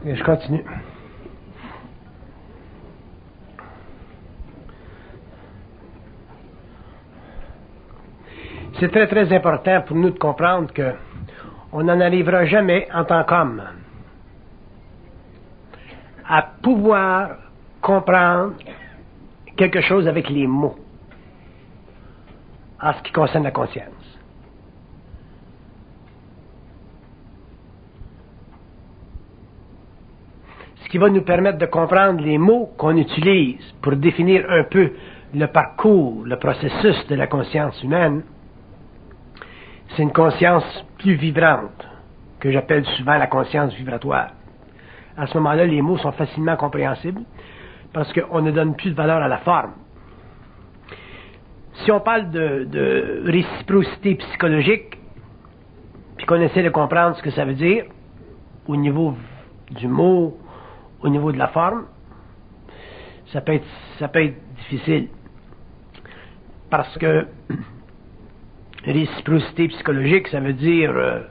Et je continue. C'est très très important pour nous de comprendre que on n'en arrivera jamais en tant qu'homme à pouvoir comprendre quelque chose avec les mots en ce qui concerne la conscience. Ce qui va nous permettre de comprendre les mots qu'on utilise pour définir un peu le parcours, le processus de la conscience humaine, c'est une conscience plus vibrante, que j'appelle souvent la conscience vibratoire. À ce moment-là, les mots sont facilement compréhensibles parce qu'on ne donne plus de valeur à la forme. Si on parle de réciprocité psychologique, puis qu'on essaie de comprendre ce que ça veut dire, au niveau du mot, au niveau de la forme, ça peut être difficile. Parce que réciprocité psychologique, ça veut dire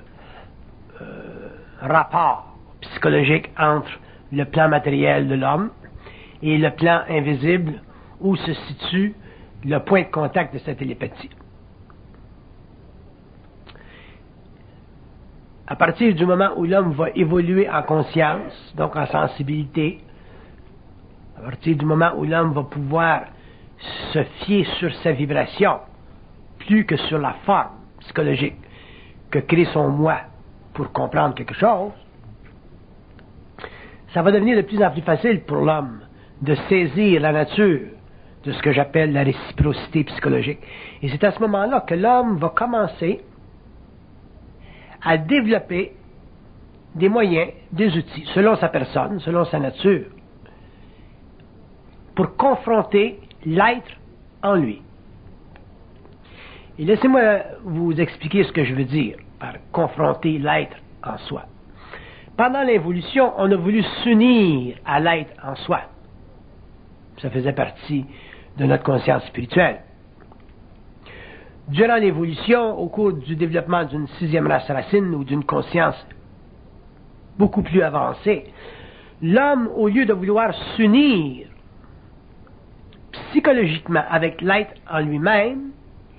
rapport psychologique entre le plan matériel de l'homme et le plan invisible où se situe le point de contact de cette télépathie. À partir du moment où l'homme va évoluer en conscience, donc en sensibilité, à partir du moment où l'homme va pouvoir se fier sur sa vibration, plus que sur la forme psychologique que crée son moi pour comprendre quelque chose, ça va devenir de plus en plus facile pour l'homme de saisir la nature de ce que j'appelle la réciprocité psychologique. Et c'est à ce moment-là que l'homme va commencer à développer des moyens, des outils, selon sa personne, selon sa nature, pour confronter l'être en lui. Et laissez-moi vous expliquer ce que je veux dire par confronter l'être en soi. Pendant l'évolution, on a voulu s'unir à l'être en soi. Ça faisait partie de notre conscience spirituelle. Durant l'évolution, au cours du développement d'une sixième race racine ou d'une conscience beaucoup plus avancée, l'homme, au lieu de vouloir s'unir psychologiquement avec l'être en lui-même,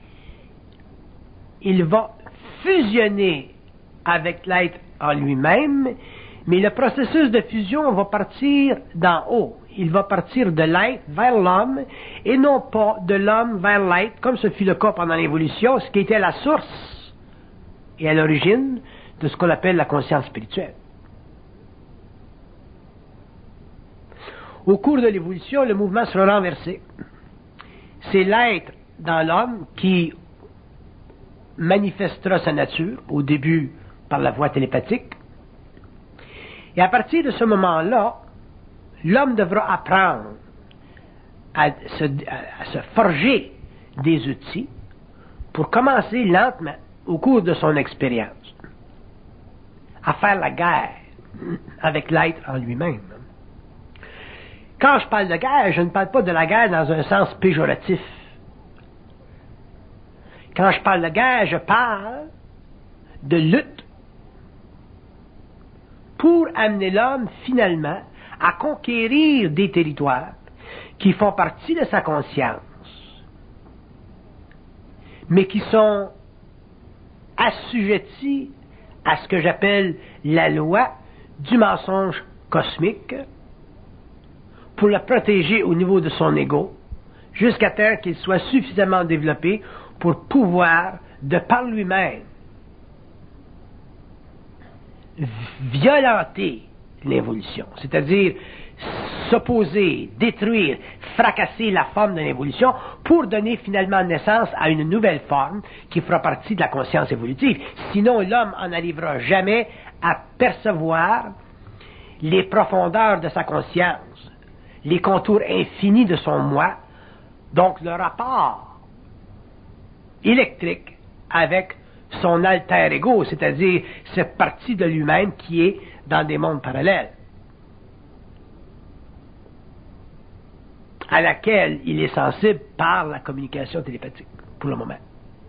il va fusionner avec l'être en lui-même, mais le processus de fusion va partir d'en haut. Il va partir de l'être vers l'homme et non pas de l'homme vers l'être, comme ce fut le cas pendant l'évolution, ce qui était la source et à l'origine de ce qu'on appelle la conscience spirituelle. Au cours de l'évolution, le mouvement sera renversé. C'est l'être dans l'homme qui manifestera sa nature, au début par la voie télépathique. Et à partir de ce moment-là, l'homme devra apprendre à se forger des outils pour commencer lentement, au cours de son expérience, à faire la guerre avec l'être en lui-même. Quand je parle de guerre, je ne parle pas de la guerre dans un sens péjoratif. Quand je parle de guerre, je parle de lutte pour amener l'homme finalement à conquérir des territoires qui font partie de sa conscience, mais qui sont assujettis à ce que j'appelle la loi du mensonge cosmique pour le protéger au niveau de son ego, jusqu'à temps qu'il soit suffisamment développé pour pouvoir, de par lui-même, violenter l'évolution, c'est-à-dire s'opposer, détruire, fracasser la forme de l'évolution pour donner finalement naissance à une nouvelle forme qui fera partie de la conscience évolutive. Sinon, l'homme en arrivera jamais à percevoir les profondeurs de sa conscience, les contours infinis de son moi, donc le rapport électrique avec son alter ego, c'est-à-dire cette partie de lui-même qui est dans des mondes parallèles, à laquelle il est sensible par la communication télépathique, pour le moment.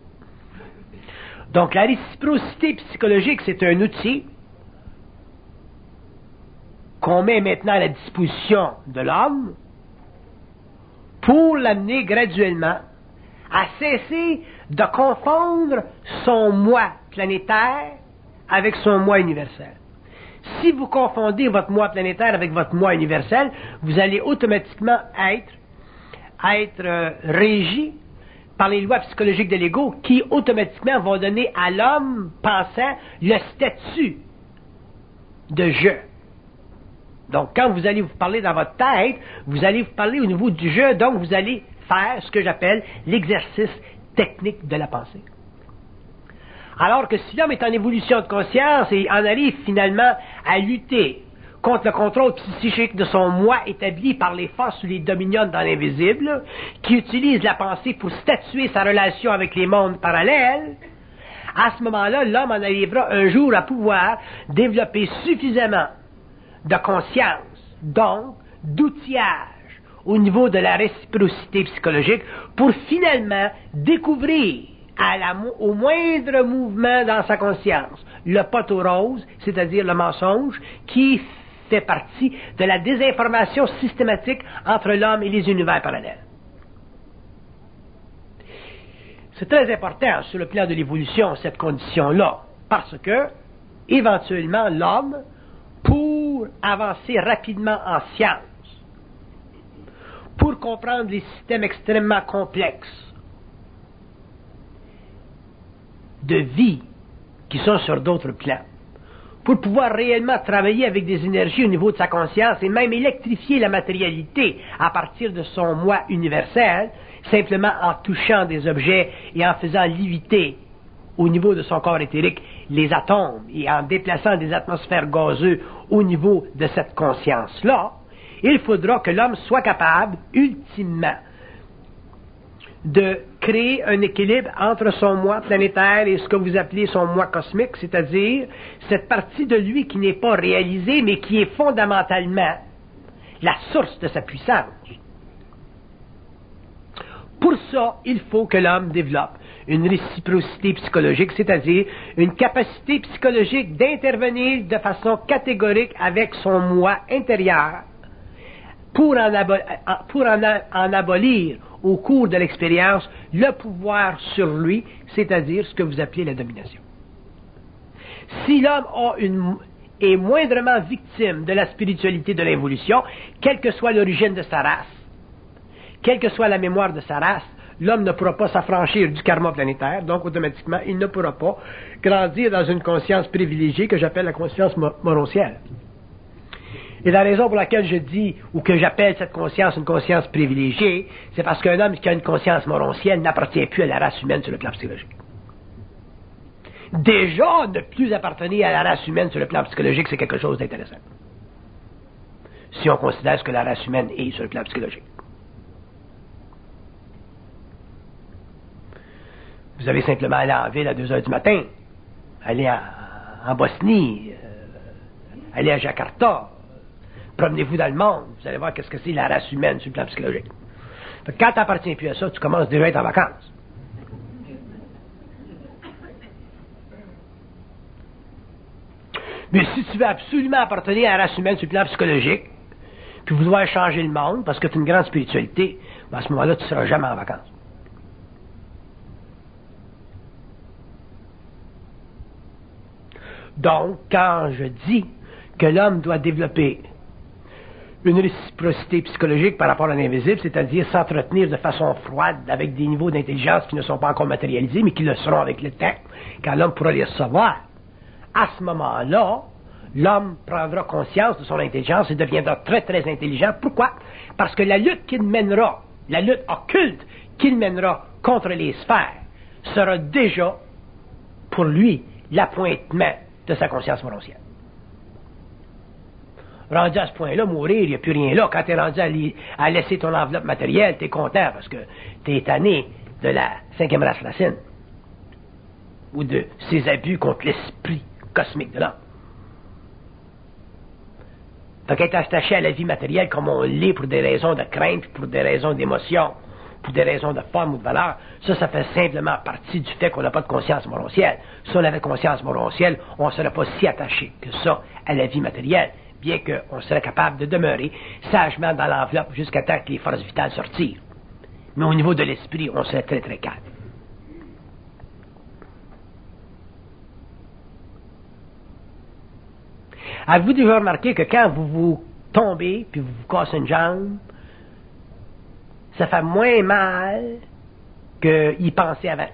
Donc la réciprocité psychologique, c'est un outil qu'on met maintenant à la disposition de l'homme pour l'amener graduellement à cesser de confondre son moi planétaire avec son moi universel. Si vous confondez votre moi planétaire avec votre moi universel, vous allez automatiquement être régi par les lois psychologiques de l'ego qui automatiquement vont donner à l'homme pensant le statut de je. Donc, quand vous allez vous parler dans votre tête, vous allez vous parler au niveau du je, donc vous allez faire ce que j'appelle l'exercice technique de la pensée. Alors que si l'homme est en évolution de conscience et en arrive finalement à lutter contre le contrôle psychique de son moi établi par les forces ou les dominions dans l'invisible, qui utilise la pensée pour statuer sa relation avec les mondes parallèles, à ce moment-là, l'homme en arrivera un jour à pouvoir développer suffisamment de conscience, donc d'outillage au niveau de la réciprocité psychologique pour finalement découvrir au moindre mouvement dans sa conscience le poteau rose, c'est-à-dire le mensonge, qui fait partie de la désinformation systématique entre l'homme et les univers parallèles. C'est très important sur le plan de l'évolution, cette condition-là, parce que, éventuellement, l'homme, pour avancer rapidement en science, pour comprendre les systèmes extrêmement complexes de vie qui sont sur d'autres plans, pour pouvoir réellement travailler avec des énergies au niveau de sa conscience et même électrifier la matérialité à partir de son moi universel, simplement en touchant des objets et en faisant léviter au niveau de son corps éthérique les atomes et en déplaçant des atmosphères gazeuses au niveau de cette conscience-là, il faudra que l'homme soit capable, ultimement, de créer un équilibre entre son moi planétaire et ce que vous appelez son moi cosmique, c'est-à-dire cette partie de lui qui n'est pas réalisée, mais qui est fondamentalement la source de sa puissance. Pour ça, il faut que l'homme développe une réciprocité psychologique, c'est-à-dire une capacité psychologique d'intervenir de façon catégorique avec son moi intérieur pour en abolir au cours de l'expérience le pouvoir sur lui, c'est-à-dire ce que vous appelez la domination. Si l'homme est moindrement victime de la spiritualité de l'évolution, quelle que soit l'origine de sa race, quelle que soit la mémoire de sa race, l'homme ne pourra pas s'affranchir du karma planétaire, donc automatiquement, il ne pourra pas grandir dans une conscience privilégiée que j'appelle la conscience moroncielle. Et la raison pour laquelle je dis, ou que j'appelle cette conscience une conscience privilégiée, c'est parce qu'un homme qui a une conscience moroncielle n'appartient plus à la race humaine sur le plan psychologique. Déjà, ne plus appartenir à la race humaine sur le plan psychologique, c'est quelque chose d'intéressant. Si on considère ce que la race humaine est sur le plan psychologique. Vous avez simplement aller en ville à 2 heures du matin, aller en Bosnie, aller à Jakarta, promenez-vous dans le monde, vous allez voir qu'est-ce que c'est la race humaine sur le plan psychologique. Fait que quand tu n'appartiens plus à ça, tu commences déjà à être en vacances. Mais si tu veux absolument appartenir à la race humaine sur le plan psychologique, puis vouloir changer le monde, parce que tu as une grande spiritualité, ben à ce moment-là, tu ne seras jamais en vacances. Donc, quand je dis que l'homme doit développer une réciprocité psychologique par rapport à l'invisible, c'est-à-dire s'entretenir de façon froide avec des niveaux d'intelligence qui ne sont pas encore matérialisés, mais qui le seront avec le temps, quand l'homme pourra les recevoir, à ce moment-là, l'homme prendra conscience de son intelligence et deviendra très, très intelligent. Pourquoi? Parce que la lutte qu'il mènera, la lutte occulte qu'il mènera contre les sphères, sera déjà, pour lui, l'appointement de sa conscience moroncielle. Rendu à ce point-là, mourir, il n'y a plus rien là. Quand tu es rendu à laisser ton enveloppe matérielle, tu es content parce que tu es tanné de la 5e race racine ou de ses abus contre l'esprit cosmique de l'homme. Fait qu'être attaché à la vie matérielle comme on l'est pour des raisons de crainte, pour des raisons d'émotion, pour des raisons de forme ou de valeur, ça fait simplement partie du fait qu'on n'a pas de conscience moroncielle. Si on avait conscience moroncielle, on ne serait pas si attaché que ça à la vie matérielle. bien qu'on serait capable de demeurer sagement dans l'enveloppe jusqu'à temps que les forces vitales sortirent. Mais au niveau de l'esprit, on serait très très calme. Avez-vous déjà remarqué que quand vous vous tombez puis vous vous cassez une jambe, ça fait moins mal qu'y penser avant?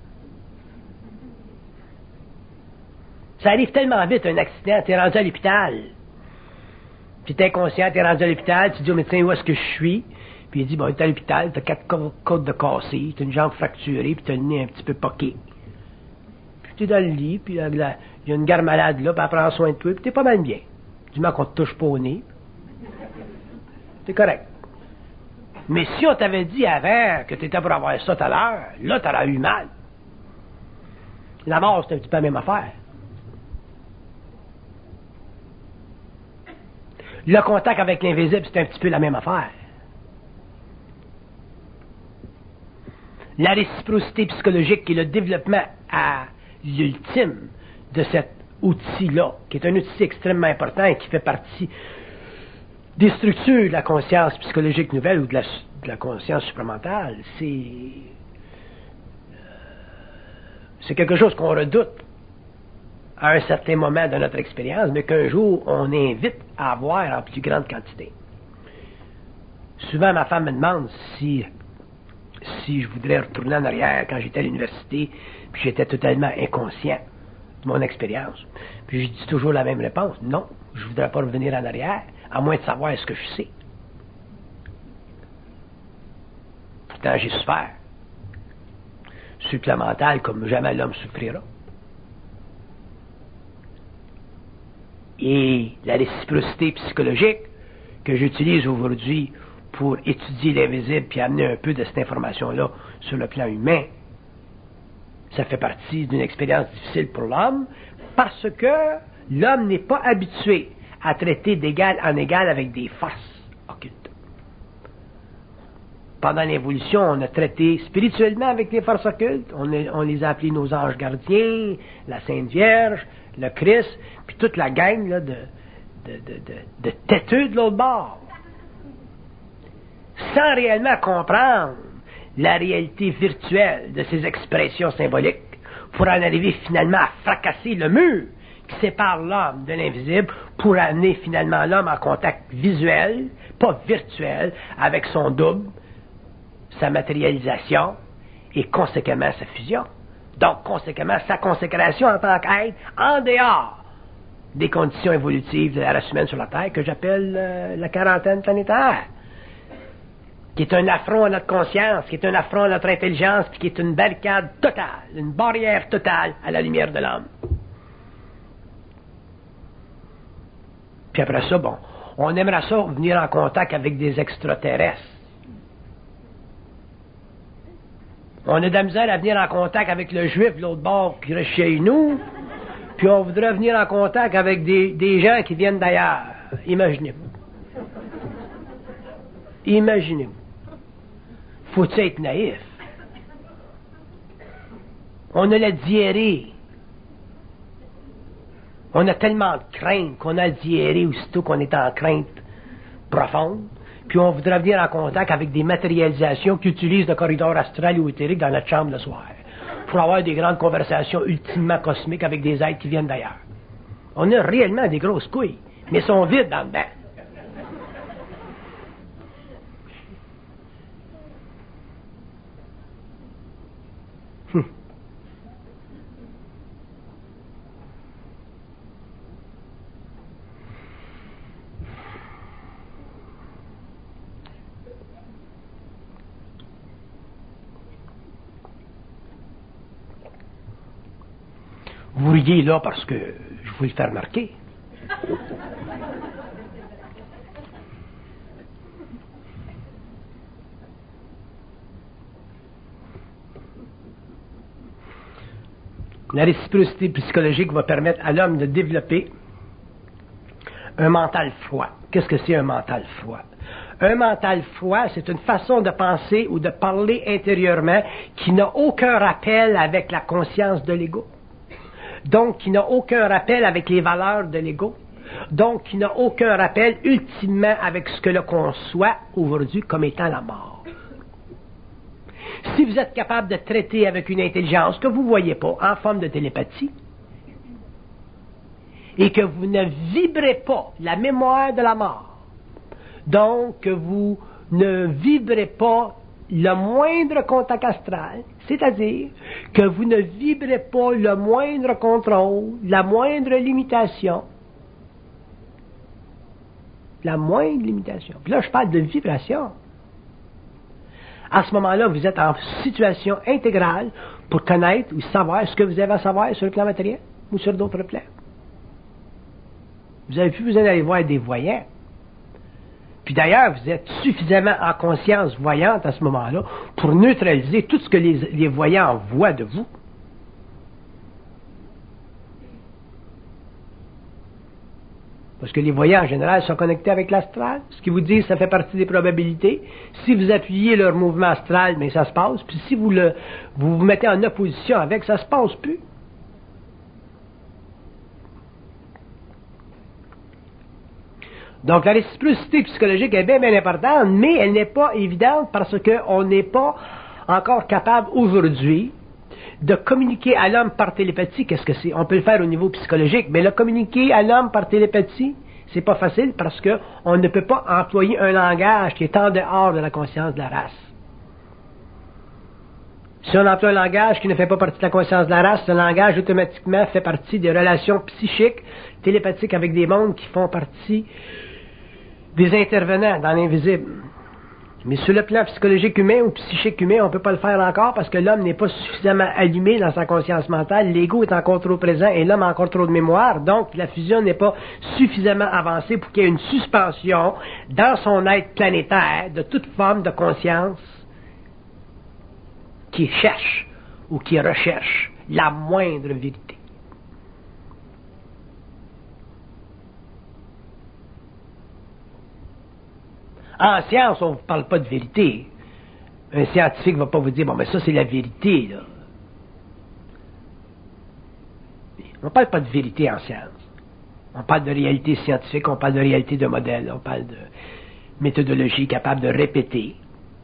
Ça arrive tellement vite, un accident, t'es rendu à l'hôpital. Tu es inconscient, t'es rendu à l'hôpital, tu dis au médecin où est-ce que je suis, puis il dit, bon, t'es à l'hôpital, t'as 4 côtes de cassées, t'as une jambe fracturée, puis t'as le nez un petit peu poqué. Puis t'es dans le lit, puis il y a une gare malade là, puis elle prend soin de toi, puis t'es pas mal bien. Du moment qu'on te touche pas au nez, c'est correct. Mais si on t'avait dit avant que t'étais pour avoir ça tout à l'heure, là, t'aurais eu mal. La mort, c'est un petit peu la même affaire. Le contact avec l'invisible, c'est un petit peu la même affaire. La réciprocité psychologique qui est le développement à l'ultime de cet outil-là, qui est un outil extrêmement important et qui fait partie des structures de la conscience psychologique nouvelle ou de la conscience supramentale, c'est quelque chose qu'on redoute à un certain moment de notre expérience, mais qu'un jour, on invite à avoir en plus grande quantité. Souvent, ma femme me demande si je voudrais retourner en arrière quand j'étais à l'université, puis j'étais totalement inconscient de mon expérience. Puis je dis toujours la même réponse. Non, je ne voudrais pas revenir en arrière, à moins de savoir ce que je sais. Pourtant, j'ai souffert. Supplémental comme jamais l'homme souffrira. Et la réciprocité psychologique que j'utilise aujourd'hui pour étudier l'invisible puis amener un peu de cette information-là sur le plan humain, ça fait partie d'une expérience difficile pour l'homme parce que l'homme n'est pas habitué à traiter d'égal en égal avec des forces occultes. Pendant l'évolution, on a traité spirituellement avec des forces occultes, on les a appelés nos anges gardiens, la Sainte Vierge, le Christ, puis toute la gang là, de têteux de l'autre bord. Sans réellement comprendre la réalité virtuelle de ces expressions symboliques, pour en arriver finalement à fracasser le mur qui sépare l'homme de l'invisible, pour amener finalement l'homme en contact visuel, pas virtuel, avec son double, sa matérialisation et conséquemment sa fusion. Donc, conséquemment, sa consécration en tant qu'être en dehors des conditions évolutives de la race humaine sur la Terre que j'appelle la quarantaine planétaire, qui est un affront à notre conscience, qui est un affront à notre intelligence, puis qui est une barricade totale, une barrière totale à la lumière de l'homme. Puis après ça, bon, on aimerait ça venir en contact avec des extraterrestres. On a de la misère à venir en contact avec le juif de l'autre bord qui reste chez nous, puis on voudrait venir en contact avec des gens qui viennent d'ailleurs. Imaginez-vous. Imaginez-vous. Faut-il être naïf? On a la diarrhée. On a tellement de crainte qu'on a la diarrhée aussitôt qu'on est en crainte profonde. Puis on voudrait venir en contact avec des matérialisations qui utilisent le corridor astral ou éthérique dans notre chambre le soir, pour avoir des grandes conversations ultimement cosmiques avec des êtres qui viennent d'ailleurs. On a réellement des grosses couilles, mais sont vides dans le dedans. Vous riez là parce que je vous le fais remarquer. La réciprocité psychologique va permettre à l'homme de développer un mental froid. Qu'est-ce que c'est un mental froid? Un mental froid, c'est une façon de penser ou de parler intérieurement qui n'a aucun rappel avec la conscience de l'ego. Donc, qui n'a aucun rappel avec les valeurs de l'ego. donc qui n'a aucun rappel ultimement avec ce que l'on conçoit aujourd'hui comme étant la mort. Si vous êtes capable de traiter avec une intelligence que vous ne voyez pas, en forme de télépathie, et que vous ne vibrez pas la mémoire de la mort, donc que vous ne vibrez pas le moindre contact astral, c'est-à-dire que vous ne vibrez pas le moindre contrôle, la moindre limitation, la moindre limitation. Puis là, je parle de vibration. À ce moment-là, vous êtes en situation intégrale pour connaître ou savoir ce que vous avez à savoir sur le plan matériel ou sur d'autres plans. Vous n'avez plus besoin d'aller voir des voyants. Puis d'ailleurs, vous êtes suffisamment en conscience voyante à ce moment-là pour neutraliser tout ce que les voyants voient de vous. Parce que les voyants, en général, sont connectés avec l'astral. Ce qu'ils vous disent, ça fait partie des probabilités. Si vous appuyez leur mouvement astral, mais ça se passe. Puis si vous vous mettez en opposition avec, ça se passe plus. Donc la réciprocité psychologique est bien, bien importante, mais elle n'est pas évidente parce qu'on n'est pas encore capable aujourd'hui de communiquer à l'homme par télépathie. Qu'est-ce que c'est? On peut le faire au niveau psychologique, mais le communiquer à l'homme par télépathie, c'est pas facile parce qu'on ne peut pas employer un langage qui est en dehors de la conscience de la race. Si on emploie un langage qui ne fait pas partie de la conscience de la race, ce langage automatiquement fait partie des relations psychiques, télépathiques avec des mondes qui font partie des intervenants dans l'invisible. Mais sur le plan psychologique humain ou psychique humain, on ne peut pas le faire encore parce que l'homme n'est pas suffisamment allumé dans sa conscience mentale, l'ego est encore trop présent et l'homme a encore trop de mémoire, donc la fusion n'est pas suffisamment avancée pour qu'il y ait une suspension dans son être planétaire de toute forme de conscience qui cherche ou qui recherche la moindre vérité. En science, on ne vous parle pas de vérité. Un scientifique ne va pas vous dire, bon, mais ça, c'est la vérité, là. On ne parle pas de vérité en science. On parle de réalité scientifique, on parle de réalité de modèle, on parle de méthodologie capable de répéter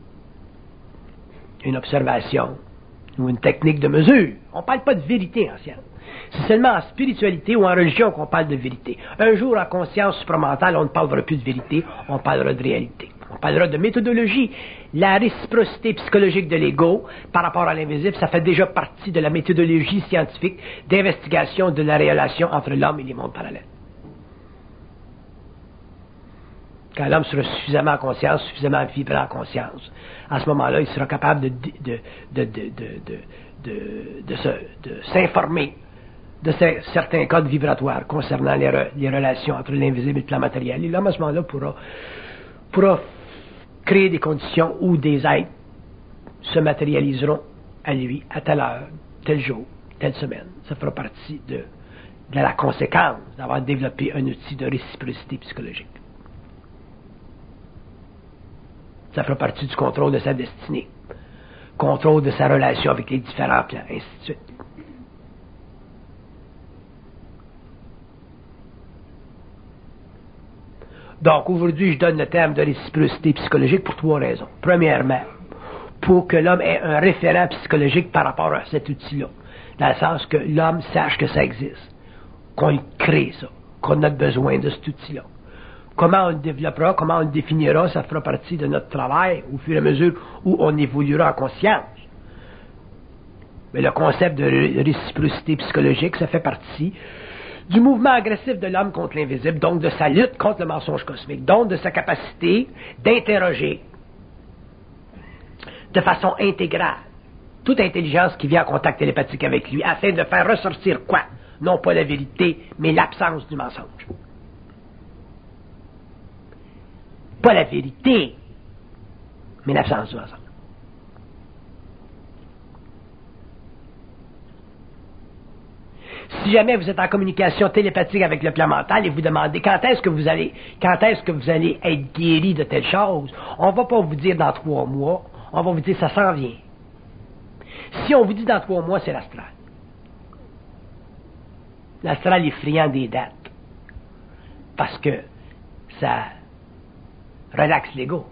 une observation ou une technique de mesure. On ne parle pas de vérité en science. C'est seulement en spiritualité ou en religion qu'on parle de vérité. Un jour, en conscience supramentale, on ne parlera plus de vérité, on parlera de réalité. On parlera de méthodologie. La réciprocité psychologique de l'ego par rapport à l'invisible, ça fait déjà partie de la méthodologie scientifique d'investigation de la relation entre l'homme et les mondes parallèles. Quand l'homme sera suffisamment en conscience, suffisamment vibrant en conscience, à ce moment-là, il sera capable de s'informer de certains codes vibratoires concernant les relations entre l'invisible et le plan matériel. Et l'homme, à ce moment-là, pourra créer des conditions où des êtres se matérialiseront à lui, à telle heure, tel jour, telle semaine. Ça fera partie de la conséquence d'avoir développé un outil de réciprocité psychologique. Ça fera partie du contrôle de sa destinée, contrôle de sa relation avec les différents plans, ainsi de suite. Donc, aujourd'hui, je donne le terme de réciprocité psychologique pour 3 raisons. Premièrement, pour que l'homme ait un référent psychologique par rapport à cet outil-là, dans le sens que l'homme sache que ça existe, qu'on crée ça, qu'on a besoin de cet outil-là. Comment on le développera, comment on le définira, ça fera partie de notre travail au fur et à mesure où on évoluera en conscience. Mais le concept de réciprocité psychologique, ça fait partie du mouvement agressif de l'homme contre l'invisible, donc de sa lutte contre le mensonge cosmique, donc de sa capacité d'interroger de façon intégrale toute intelligence qui vient en contact télépathique avec lui, afin de faire ressortir quoi? Non pas la vérité, mais l'absence du mensonge. Pas la vérité, mais l'absence du mensonge. Si jamais vous êtes en communication télépathique avec le plan mental et vous demandez quand est-ce que vous allez être guéri de telle chose, on ne va pas vous dire dans 3 mois, on va vous dire ça s'en vient. Si on vous dit dans 3 mois, c'est l'astral. L'astral est friand des dates. parce que ça relaxe l'ego.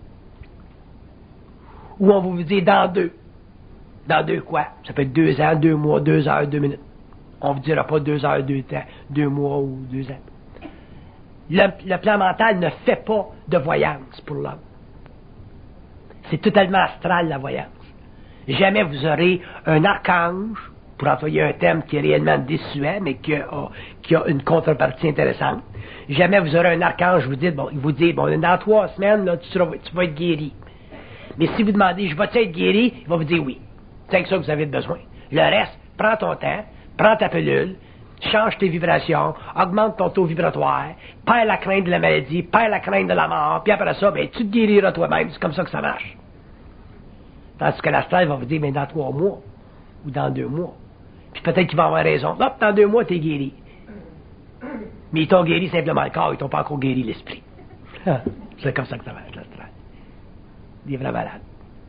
Ou on va vous dire dans deux. Dans deux quoi? Ça peut être 2 ans, 2 mois, 2 heures, 2 minutes. On ne vous dira pas 2 heures, 2 temps, 2 mois ou 2 ans. Le plan mental ne fait pas de voyance pour l'homme. C'est totalement astral, la voyance. Jamais vous aurez un archange, pour employer un terme qui est réellement désuet, mais qui a une contrepartie intéressante. Jamais vous aurez un archange, il vous dit, dans 3 semaines, là, tu vas être guéri. Mais si vous demandez, je vais-tu être guéri? Il va vous dire oui. C'est que ça que vous avez besoin. Le reste, prends ton temps, prends ta pilule, change tes vibrations, augmente ton taux vibratoire, perds la crainte de la maladie, perds la crainte de la mort, puis après ça, tu te guériras toi-même. C'est comme ça que ça marche. Tandis que l'astral va vous dire, dans 3 mois, ou dans 2 mois. Puis peut-être qu'il va avoir raison. Hop, dans 2 mois, t'es guéri. Mais ils t'ont guéri simplement le corps, ils t'ont pas encore guéri l'esprit. C'est comme ça que ça marche, l'astral. Il est vraiment malade.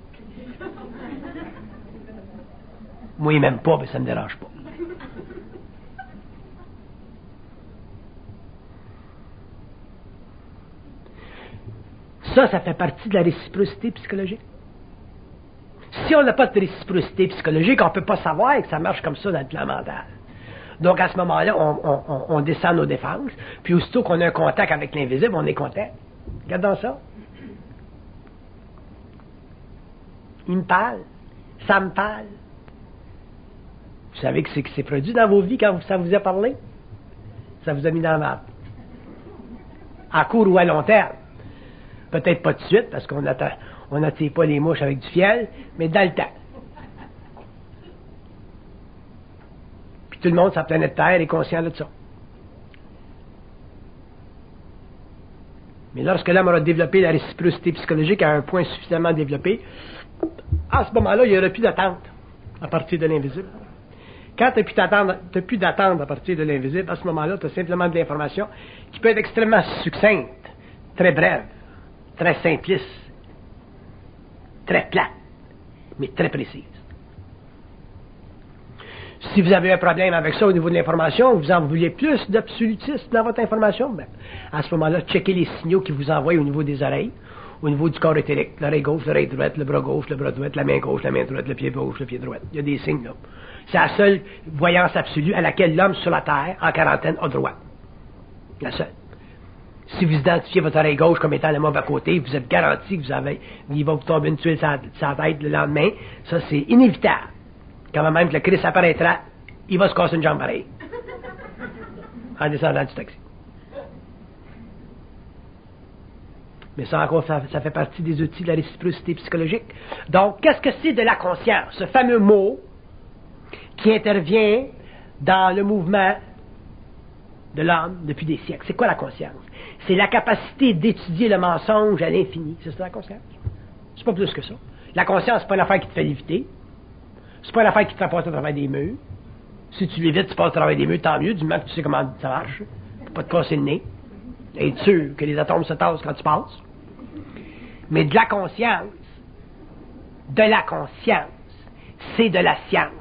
Moi, il m'aime pas, mais ça me dérange pas. Ça fait partie de la réciprocité psychologique. Si on n'a pas de réciprocité psychologique, on ne peut pas savoir que ça marche comme ça dans le plan mental. Donc, à ce moment-là, on descend nos défenses, puis aussitôt qu'on a un contact avec l'invisible, on est content. Regardons ça. Il me parle. Ça me parle. Vous savez que c'est qui s'est produit dans vos vies quand ça vous a parlé? Ça vous a mis dans la merde. À court ou à long terme. Peut-être pas tout de suite, parce qu'on n'attire pas les mouches avec du fiel, mais dans le temps. Puis tout le monde sur la planète Terre est conscient de ça. Mais lorsque l'homme aura développé la réciprocité psychologique à un point suffisamment développé, à ce moment-là, il n'y aura plus d'attente à partir de l'invisible. Quand tu n'as plus d'attente à partir de l'invisible, à ce moment-là, tu as simplement de l'information qui peut être extrêmement succincte, très brève, très simpliste, très plate, mais très précise. Si vous avez un problème avec ça au niveau de l'information, vous en vouliez plus d'absolutisme dans votre information, à ce moment-là, checkez les signaux qui vous envoient au niveau des oreilles, au niveau du corps éthérique, l'oreille gauche, l'oreille droite, le bras gauche, le bras droit, la main gauche, la main droite, le pied gauche, le pied droit. Il y a des signes là. C'est la seule voyance absolue à laquelle l'homme sur la Terre, en quarantaine, a droit. La seule. Si vous identifiez votre oreille gauche comme étant le mauvais côté, vous êtes garanti que il va vous tomber une tuile sur la tête le lendemain. Ça, c'est inévitable. Quand même que le Christ apparaîtra, il va se casser une jambe pareille. En descendant du taxi. Mais ça encore, ça fait partie des outils de la réciprocité psychologique. Donc, qu'est-ce que c'est de la conscience? Ce fameux mot qui intervient dans le mouvement de l'homme depuis des siècles. C'est quoi la conscience? C'est la capacité d'étudier le mensonge à l'infini. C'est ça la conscience? C'est pas plus que ça. La conscience, c'est pas une affaire qui te fait léviter. C'est pas une affaire qui te fait passer au travers des murs. Si tu l'évites, tu passes au travers des murs, tant mieux, du moment que tu sais comment ça marche. Faut pas te casser le nez. Et être sûr que les atomes se tassent quand tu passes. Mais de la conscience, c'est de la science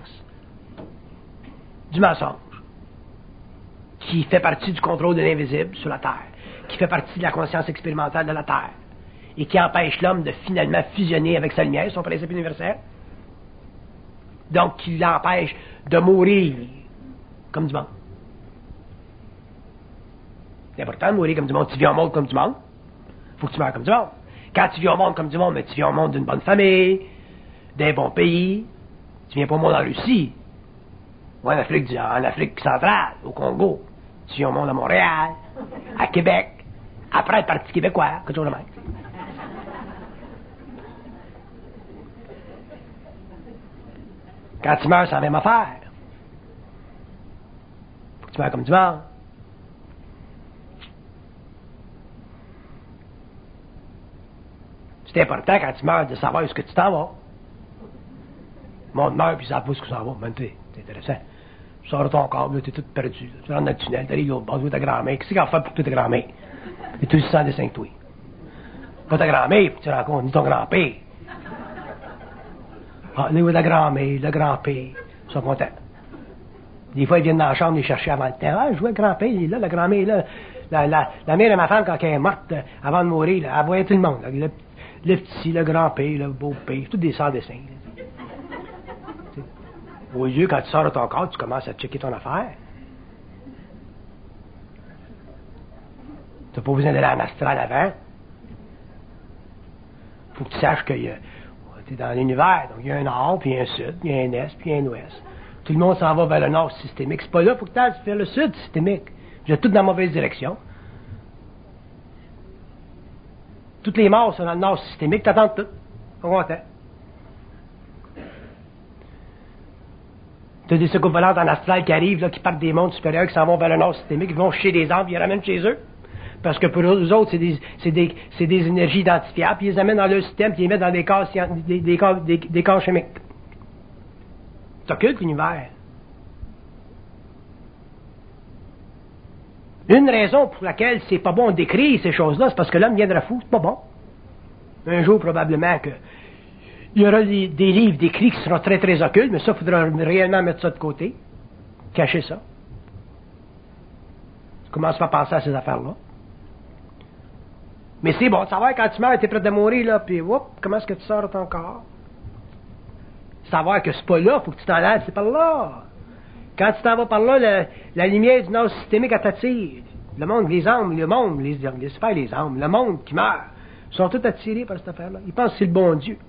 du mensonge, qui fait partie du contrôle de l'invisible sur la Terre, qui fait partie de la conscience expérimentale de la Terre, et qui empêche l'homme de finalement fusionner avec sa lumière, son principe universel. Donc, qui l'empêche de mourir comme du monde. C'est important de mourir comme du monde. Tu vis au monde comme du monde, il faut que tu meurs comme du monde. Quand tu vis au monde comme du monde, mais tu vis au monde d'une bonne famille, d'un bon pays, tu viens pas au monde en Russie, ou en Afrique centrale, au Congo. Tu viens au monde à Montréal, à Québec, après le Parti québécois, quelque chose de même. Quand tu meurs, c'est la même affaire. Faut que tu meurs comme du monde. C'est important quand tu meurs de savoir où est-ce que tu t'en vas. Le monde meurt puis il ne sait pas où ça va. Ben, c'est intéressant. Tu sors de ton corps, tu es tout perdu. Là. Tu rentres dans le tunnel, tu arrives au bas de ta grand-mère. Qu'est-ce qu'il a fait pour ta grand-mère? Et tu le sens des 5 toi. Pas ta grand-mère, tu rencontres ni ton grand-père. Ah, niveau de la grand-mère, le grand-père, ils sont contents. Des fois, ils viennent dans la chambre les chercher avant le temps. Ah, je vois le grand-père, il est là, la grand-mère est là. La mère de ma femme, quand elle est morte, avant de mourir, là, elle voyait tout le monde. Là, le petit, le grand-père, le beau-père, tous des sans dessins. Aux yeux, quand tu sors de ton corps, tu commences à checker ton affaire. Tu n'as pas besoin d'aller en astral avant. Il faut que tu saches que tu es dans l'univers. Donc, il y a un nord, puis il y a un sud, il y a un est, puis il y a un ouest. Tout le monde s'en va vers le nord systémique. C'est pas là, il faut que tu ailles vers le sud systémique. Vous êtes tous dans la mauvaise direction. Toutes les morts sont dans le nord systémique, t'attends tout. On va content. Tu as des secours volantes en astral qui arrivent, là, qui partent des mondes supérieurs, qui s'en vont vers le nord systémique, ils vont chez des arbres, ils les ramènent chez eux. Parce que pour eux autres, c'est des énergies identifiables, puis ils les amènent dans leur système, puis ils les mettent dans des corps chimiques. C'est occulte l'univers. Une raison pour laquelle c'est pas bon d'écrire ces choses-là, c'est parce que l'homme viendra fou, c'est pas bon. Un jour, probablement, que il y aura des livres d'écrits qui seront très, très occultes, mais ça, il faudra réellement mettre ça de côté. Cacher ça. Tu commences pas à penser à ces affaires-là. Mais c'est bon de savoir quand tu meurs, tu es prêt de mourir, là, puis comment est-ce que tu sors de ton corps? Savoir que c'est pas là, il faut que tu t'en ailles, c'est par là. Quand tu t'en vas par là, la lumière du nord systémique, elle t'attire. Le monde, les âmes, le monde, les sphères, les âmes, le monde qui meurt, sont tous attirés par cette affaire-là. Ils pensent que c'est le bon Dieu.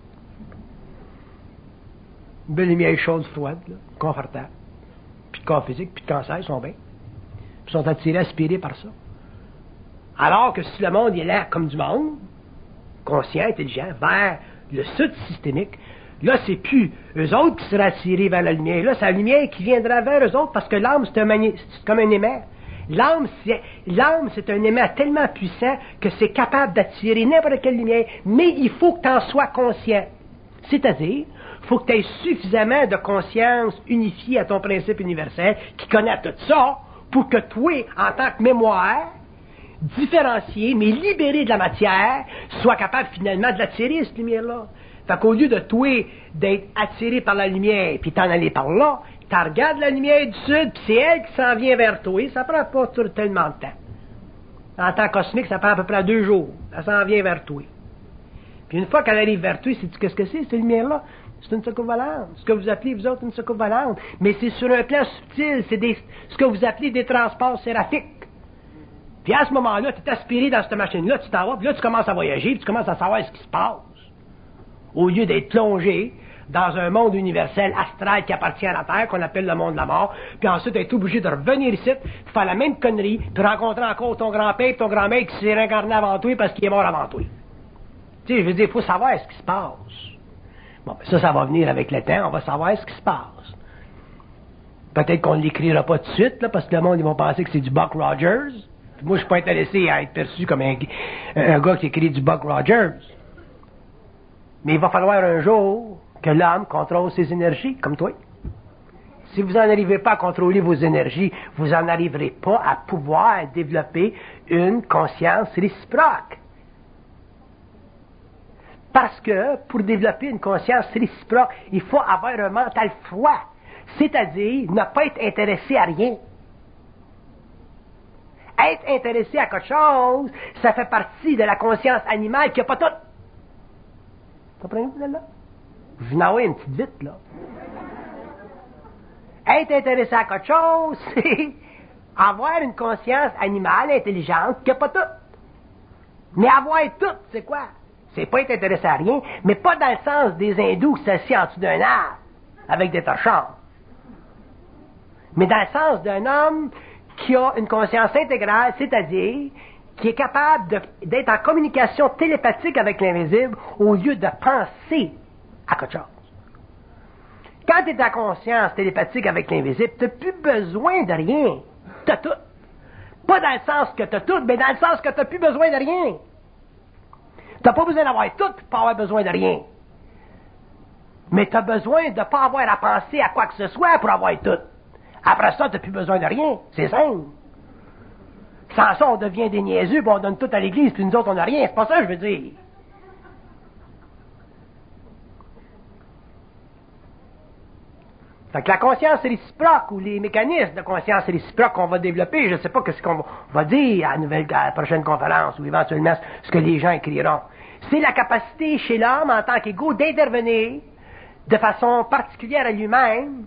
Une belle lumière chaude, froide, là, confortable. Puis de corps physique, puis de cancer, ils sont bien. Puis ils sont attirés, aspirés par ça. Alors que si le monde est là comme du monde, conscient, intelligent, vers le sud systémique, là, c'est plus eux autres qui seraient attirés vers la lumière. Là, c'est la lumière qui viendra vers eux autres parce que l'âme, c'est comme un aimant. L'âme, c'est un aimant tellement puissant que c'est capable d'attirer n'importe quelle lumière, mais il faut que tu en sois conscient. C'est-à-dire, il faut que tu aies suffisamment de conscience unifiée à ton principe universel qui connaît tout ça pour que toi, en tant que mémoire, différencié, mais libéré de la matière, sois capable finalement de l'attirer, cette lumière-là. Fait qu'au lieu de toi d'être attiré par la lumière puis t'en aller par là, tu regardes la lumière du sud puis c'est elle qui s'en vient vers toi. Ça prend pas tellement de temps. En temps cosmique, ça prend à peu près 2 jours. Elle s'en vient vers toi. Puis une fois qu'elle arrive vers toi, sais-tu qu'est-ce que c'est, cette lumière-là? C'est une soucoupe-volante. Ce que vous appelez, vous autres, une soucoupe-volante. Mais c'est sur un plan subtil. C'est ce que vous appelez des transports séraphiques. Puis à ce moment-là, tu es aspiré dans cette machine-là, tu t'en vas, puis là, tu commences à voyager, puis tu commences à savoir ce qui se passe. Au lieu d'être plongé dans un monde universel astral qui appartient à la Terre, qu'on appelle le monde de la mort, puis ensuite être obligé de revenir ici, puis faire la même connerie, puis rencontrer encore ton grand-père et ton grand-mère qui s'est réincarné avant toi parce qu'il est mort avant toi. Tu sais, je veux dire, il faut savoir ce qui se passe. Bon, ben ça va venir avec le temps, on va savoir ce qui se passe. Peut-être qu'on ne l'écrira pas tout de suite, là, parce que le monde, ils vont penser que c'est du Buck Rogers. Puis moi, je suis pas intéressé à être perçu comme un gars qui écrit du Buck Rogers. Mais il va falloir un jour que l'âme contrôle ses énergies, comme toi. Si vous n'en arrivez pas à contrôler vos énergies, vous n'en arriverez pas à pouvoir développer une conscience réciproque. Parce que pour développer une conscience réciproque, il faut avoir un mental froid. C'est-à-dire ne pas être intéressé à rien. Être intéressé à quelque chose, ça fait partie de la conscience animale qui n'a pas tout. Comprenez-vous, là? Je vous en envoie une petite vite, là. Être intéressé à quelque chose, c'est avoir une conscience animale intelligente qui n'a pas tout. Mais avoir tout, c'est quoi? C'est pas être intéressé à rien, mais pas dans le sens des hindous qui s'assient en dessous d'un arbre avec des torchons. Mais dans le sens d'un homme qui a une conscience intégrale, c'est-à-dire qui est capable d'être en communication télépathique avec l'invisible au lieu de penser à quelque chose. Quand tu es en conscience télépathique avec l'invisible, tu n'as plus besoin de rien. Tu as tout. Pas dans le sens que tu as tout, mais dans le sens que tu n'as plus besoin de rien. Tu n'as pas besoin d'avoir tout pour pas avoir besoin de rien. Mais tu as besoin de ne pas avoir à penser à quoi que ce soit pour avoir tout. Après ça, tu n'as plus besoin de rien. C'est simple. Sans ça, on devient des niaiseux, puis on donne tout à l'Église, puis nous autres, on n'a rien. C'est pas ça que je veux dire. Fait que la conscience réciproque ou les mécanismes de conscience réciproque qu'on va développer, je ne sais pas ce qu'on va dire à la prochaine conférence ou éventuellement ce que les gens écriront. C'est la capacité chez l'homme en tant qu'égo d'intervenir de façon particulière à lui-même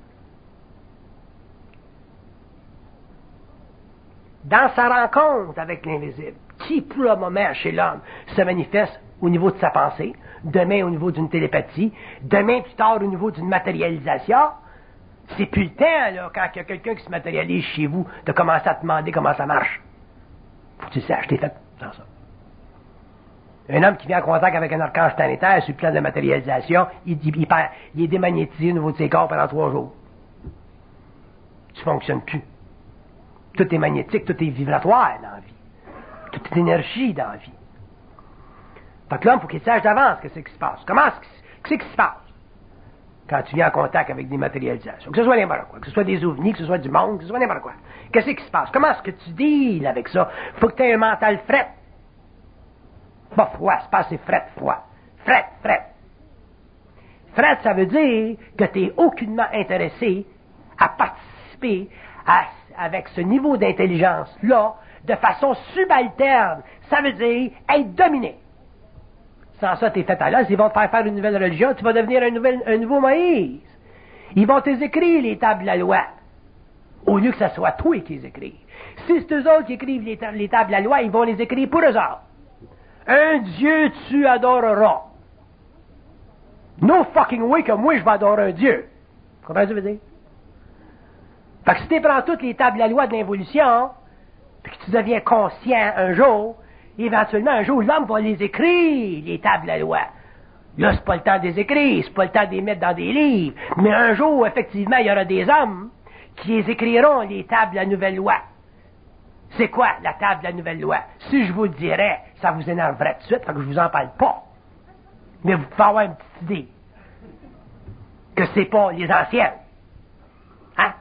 dans sa rencontre avec l'invisible, qui pour le moment chez l'homme se manifeste au niveau de sa pensée, demain au niveau d'une télépathie, demain plus tard au niveau d'une matérialisation. C'est plus le temps, là, quand il y a quelqu'un qui se matérialise chez vous, de commencer à te demander comment ça marche. Faut que tu saches, t'es fait sans ça. Un homme qui vient en contact avec un archange planétaire sur le plan de matérialisation, il est démagnétisé au niveau de ses corps pendant 3 jours. Tu fonctionnes plus. Tout est magnétique, tout est vibratoire dans la vie. Tout est énergie dans la vie. Fait que l'homme, il faut qu'il sache d'avance qu'est-ce qui se passe. Qu'est-ce qui se passe quand tu viens en contact avec des matérialisations? Que ce soit n'importe quoi, que ce soit des ovnis, que ce soit du monde, que ce soit n'importe quoi. Qu'est-ce qui se passe? Comment est-ce que tu deals avec ça? Il faut que tu aies un mental fret. Pas froid, c'est pas assez froid. Fret. Fret, ça veut dire que tu n'es aucunement intéressé à participer avec ce niveau d'intelligence-là de façon subalterne. Ça veut dire être dominé. Sans ça, t'es fait à l'os, ils vont te faire une nouvelle religion, tu vas devenir un nouveau Moïse. Ils vont t'écrire les tables de la loi, au lieu que ce soit toi qui les écrives. Si c'est eux autres qui écrivent les tables de la loi, ils vont les écrire pour eux autres. Un Dieu tu adoreras. No fucking way que moi je vais adorer un Dieu. Vous comprenez ce que je veux dire? Fait que si tu prends toutes les tables de la loi de l'involution, puis que tu deviens conscient un jour, éventuellement un jour l'homme va les écrire, les tables de la loi. Là, c'est pas le temps de les écrire, c'est pas le temps de les mettre dans des livres. Mais un jour, effectivement, il y aura des hommes qui les écriront, les tables de la nouvelle loi. C'est quoi la table de la nouvelle loi? Si je vous le dirais, ça vous énerverait tout de suite, fait que je vous en parle pas. Mais vous pouvez avoir une petite idée que c'est pas les anciennes. Hein?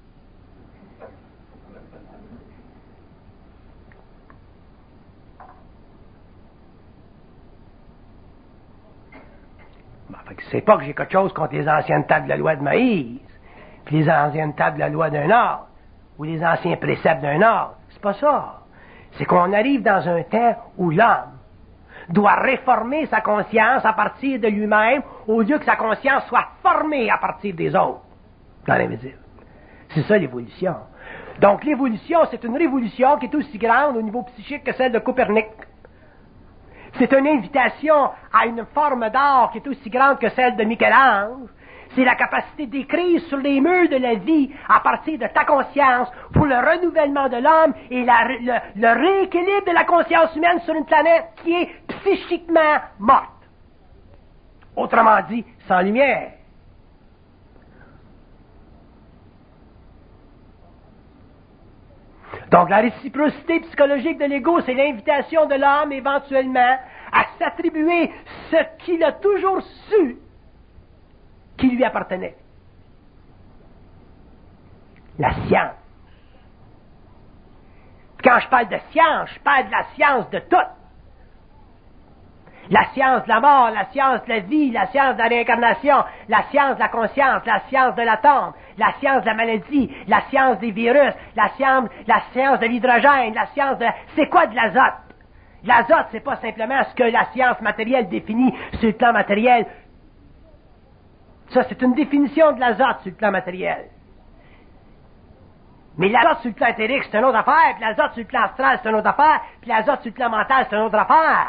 Bon, fait que c'est pas que j'ai quelque chose contre les anciennes tables de la loi de Moïse, puis les anciennes tables de la loi d'un ordre, ou les anciens préceptes d'un ordre. C'est pas ça. C'est qu'on arrive dans un temps où l'homme doit réformer sa conscience à partir de lui-même, au lieu que sa conscience soit formée à partir des autres, dans l'invisible. C'est ça l'évolution. Donc l'évolution, c'est une révolution qui est aussi grande au niveau psychique que celle de Copernic. C'est une invitation à une forme d'art qui est aussi grande que celle de Michel-Ange. C'est la capacité d'écrire sur les murs de la vie à partir de ta conscience pour le renouvellement de l'homme et le rééquilibre de la conscience humaine sur une planète qui est psychiquement morte. Autrement dit, sans lumière. Donc la réciprocité psychologique de l'ego, c'est l'invitation de l'homme éventuellement à s'attribuer ce qu'il a toujours su qui lui appartenait. La science. Quand je parle de science, je parle de la science de tout. La science de la mort, la science de la vie, la science de la réincarnation, la science de la conscience, la science de l'atome, la science de la maladie, la science des virus, la science de l'hydrogène, la science de... C'est quoi de l'azote? L'azote, c'est pas simplement ce que la science matérielle définit sur le plan matériel. Ça, c'est une définition de l'azote sur le plan matériel. Mais l'azote sur le plan éthérique, c'est une autre affaire, puis l'azote sur le plan astral, c'est une autre affaire, puis l'azote sur le plan mental, c'est une autre affaire.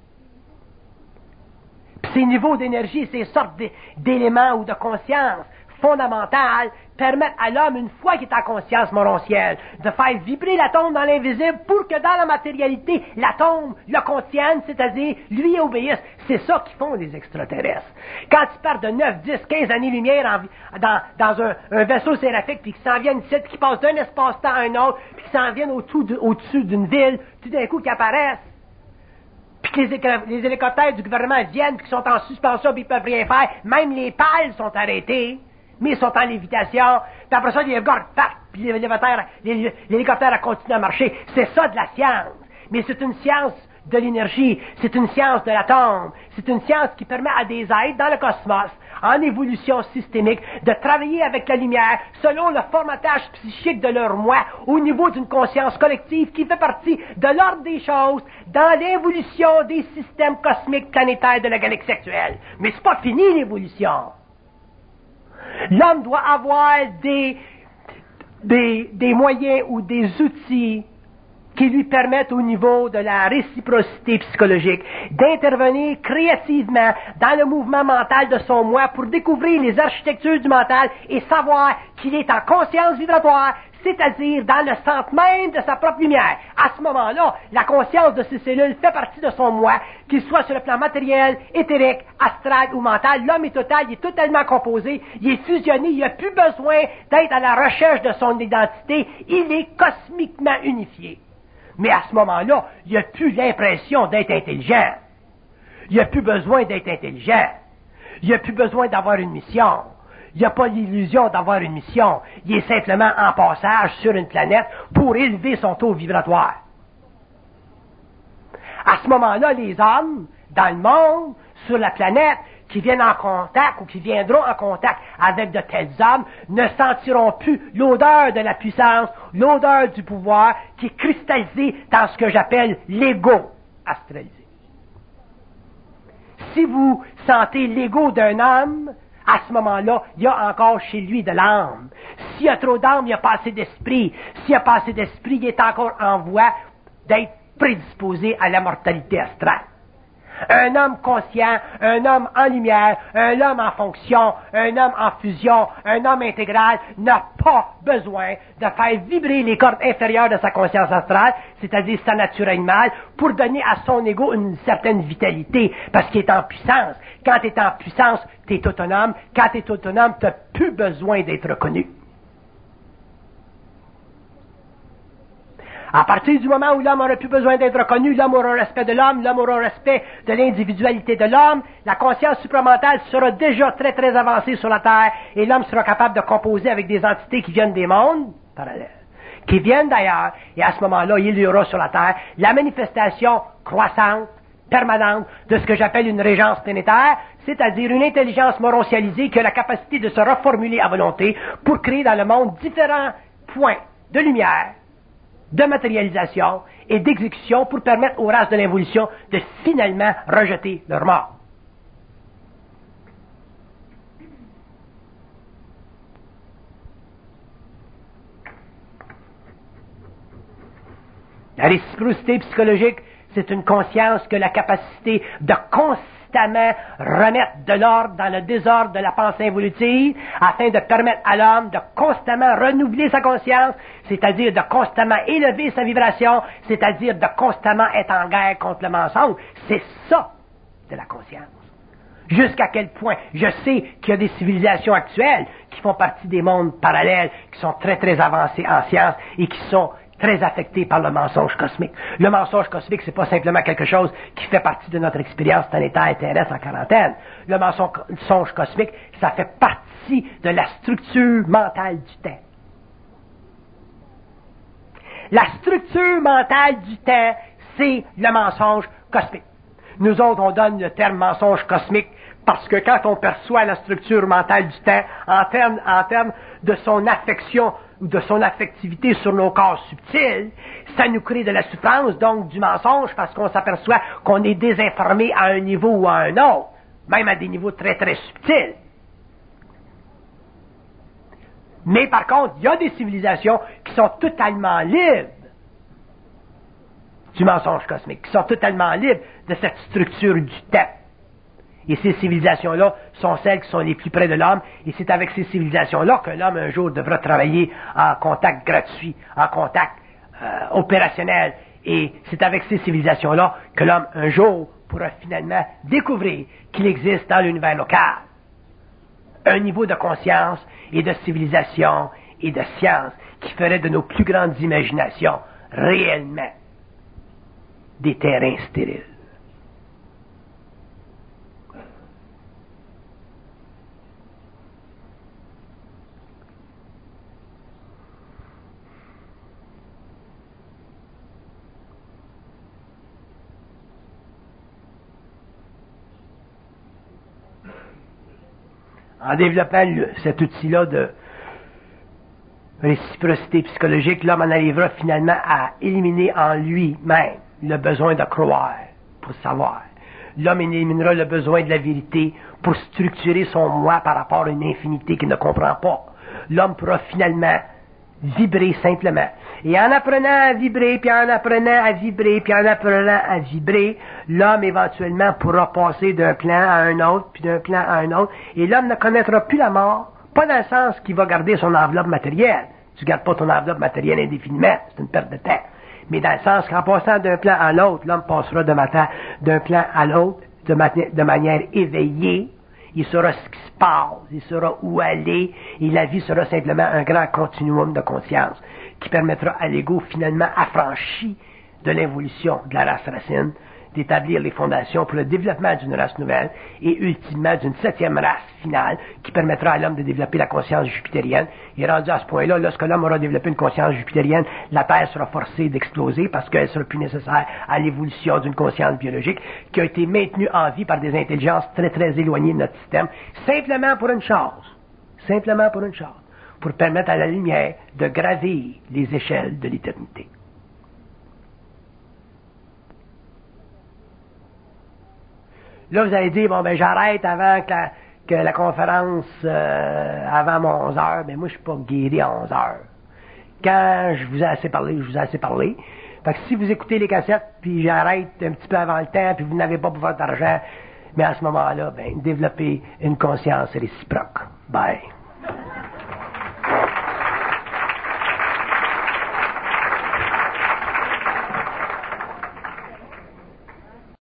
Puis ces niveaux d'énergie, ces sortes d'éléments ou de conscience fondamentales permettent à l'homme, une fois qu'il est en conscience morontielle, de faire vibrer l'atome dans l'invisible pour que dans la matérialité, l'atome le contienne, c'est-à-dire lui obéisse. C'est ça qu'ils font les extraterrestres. Quand ils partent de 9, 10, 15 années-lumière dans un vaisseau séraphique, puis qu'ils s'en viennent ici, qui passent d'un espace-temps à un autre, puis qu'ils s'en viennent au-dessus d'une ville, tout d'un coup qu'ils apparaissent, puis que les hélicoptères du gouvernement viennent, puis qu'ils sont en suspension, puis ils peuvent rien faire, même les pales sont arrêtées, mais ils sont en lévitation, puis après ça, les gars partent, puis l'hélicoptère continue à marcher. C'est ça de la science. Mais c'est une science de l'énergie, c'est une science de l'atome, c'est une science qui permet à des êtres dans le cosmos, en évolution systémique, de travailler avec la lumière selon le formatage psychique de leur moi au niveau d'une conscience collective qui fait partie de l'ordre des choses dans l'évolution des systèmes cosmiques planétaires de la galaxie actuelle. Mais c'est pas fini l'évolution. L'homme doit avoir des moyens ou des outils qui lui permettent au niveau de la réciprocité psychologique d'intervenir créativement dans le mouvement mental de son moi pour découvrir les architectures du mental et savoir qu'il est en conscience vibratoire, c'est-à-dire dans le centre même de sa propre lumière. À ce moment-là, la conscience de ces cellules fait partie de son moi, qu'il soit sur le plan matériel, éthérique, astral ou mental. L'homme est total, il est totalement composé, il est fusionné, il n'a plus besoin d'être à la recherche de son identité, il est cosmiquement unifié. Mais à ce moment-là, il n'y a plus l'impression d'être intelligent. Il n'y a plus besoin d'être intelligent. Il n'y a plus besoin d'avoir une mission. Il n'y a pas l'illusion d'avoir une mission. Il est simplement en passage sur une planète pour élever son taux vibratoire. À ce moment-là, les hommes, dans le monde, sur la planète, qui viennent en contact ou qui viendront en contact avec de tels hommes ne sentiront plus l'odeur de la puissance, l'odeur du pouvoir qui est cristallisée dans ce que j'appelle l'ego astralisé. Si vous sentez l'ego d'un homme, à ce moment-là, il y a encore chez lui de l'âme. S'il y a trop d'âme, il n'y a pas assez d'esprit. S'il n'y a pas assez d'esprit, il est encore en voie d'être prédisposé à la mortalité astrale. Un homme conscient, un homme en lumière, un homme en fonction, un homme en fusion, un homme intégral n'a pas besoin de faire vibrer les cordes inférieures de sa conscience astrale, c'est-à-dire sa nature animale, pour donner à son ego une certaine vitalité, parce qu'il est en puissance. Quand tu es en puissance, tu es autonome. Quand tu es autonome, tu n'as plus besoin d'être reconnu. À partir du moment où l'homme n'aura plus besoin d'être reconnu, l'homme aura respect de l'homme, l'homme aura respect de l'individualité de l'homme, la conscience supramentale sera déjà très très avancée sur la Terre et l'homme sera capable de composer avec des entités qui viennent des mondes parallèles, qui viennent d'ailleurs, et à ce moment-là, il y aura sur la Terre la manifestation croissante, permanente, de ce que j'appelle une régence planétaire, c'est-à-dire une intelligence morontialisée qui a la capacité de se reformuler à volonté pour créer dans le monde différents points de lumière, de matérialisation et d'exécution pour permettre aux races de l'évolution de finalement rejeter leur mort. La réciprocité psychologique, c'est une conscience que la capacité de constamment remettre de l'ordre dans le désordre de la pensée évolutive afin de permettre à l'homme de constamment renouveler sa conscience, c'est-à-dire de constamment élever sa vibration, c'est-à-dire de constamment être en guerre contre le mensonge. C'est ça de la conscience. Jusqu'à quel point je sais qu'il y a des civilisations actuelles qui font partie des mondes parallèles, qui sont très très avancées en sciences et qui sont très affectés par le mensonge cosmique. Le mensonge cosmique, c'est pas simplement quelque chose qui fait partie de notre expérience planétaire et terrestre en quarantaine. Le mensonge cosmique, ça fait partie de la structure mentale du temps. La structure mentale du temps, c'est le mensonge cosmique. Nous autres, on donne le terme mensonge cosmique parce que quand on perçoit la structure mentale du temps en termes de son affection ou de son affectivité sur nos corps subtils, ça nous crée de la souffrance, donc du mensonge, parce qu'on s'aperçoit qu'on est désinformé à un niveau ou à un autre, même à des niveaux très très subtils. Mais par contre, il y a des civilisations qui sont totalement libres du mensonge cosmique, qui sont totalement libres de cette structure du temps. Et ces civilisations-là sont celles qui sont les plus près de l'homme, et c'est avec ces civilisations-là que l'homme un jour devra travailler en contact gratuit, en contact opérationnel, et c'est avec ces civilisations-là que l'homme un jour pourra finalement découvrir qu'il existe dans l'univers local un niveau de conscience et de civilisation et de science qui ferait de nos plus grandes imaginations réellement des terrains stériles. En développant cet outil-là de réciprocité psychologique, l'homme en arrivera finalement à éliminer en lui-même le besoin de croire pour savoir. L'homme éliminera le besoin de la vérité pour structurer son moi par rapport à une infinité qu'il ne comprend pas. L'homme pourra finalement vibrer simplement. Et en apprenant à vibrer, puis en apprenant à vibrer, puis en apprenant à vibrer, l'homme éventuellement pourra passer d'un plan à un autre, puis d'un plan à un autre, et l'homme ne connaîtra plus la mort, pas dans le sens qu'il va garder son enveloppe matérielle. Tu ne gardes pas ton enveloppe matérielle indéfiniment, c'est une perte de temps. Mais dans le sens qu'en passant d'un plan à l'autre, l'homme passera d'un plan à l'autre de manière éveillée. Il saura ce qui se passe, il saura où aller, et la vie sera simplement un grand continuum de conscience qui permettra à l'ego finalement affranchi de l'évolution de la race racine, d'établir les fondations pour le développement d'une race nouvelle et ultimement d'une 7e race finale qui permettra à l'homme de développer la conscience jupitérienne. Et rendu à ce point-là, lorsque l'homme aura développé une conscience jupitérienne, la Terre sera forcée d'exploser parce qu'elle sera plus nécessaire à l'évolution d'une conscience biologique qui a été maintenue en vie par des intelligences très très éloignées de notre système, simplement pour une chose, pour permettre à la lumière de gravir les échelles de l'éternité. Là, vous allez dire, bon, ben, j'arrête avant que la conférence, avant mon 11 heures. Ben, moi, je suis pas guéri à 11 heures. Quand je vous ai assez parlé, je vous ai assez parlé. Fait que si vous écoutez les cassettes, puis j'arrête un petit peu avant le temps, puis vous n'avez pas pour votre argent, mais à ce moment-là, ben, développez une conscience réciproque. Bye.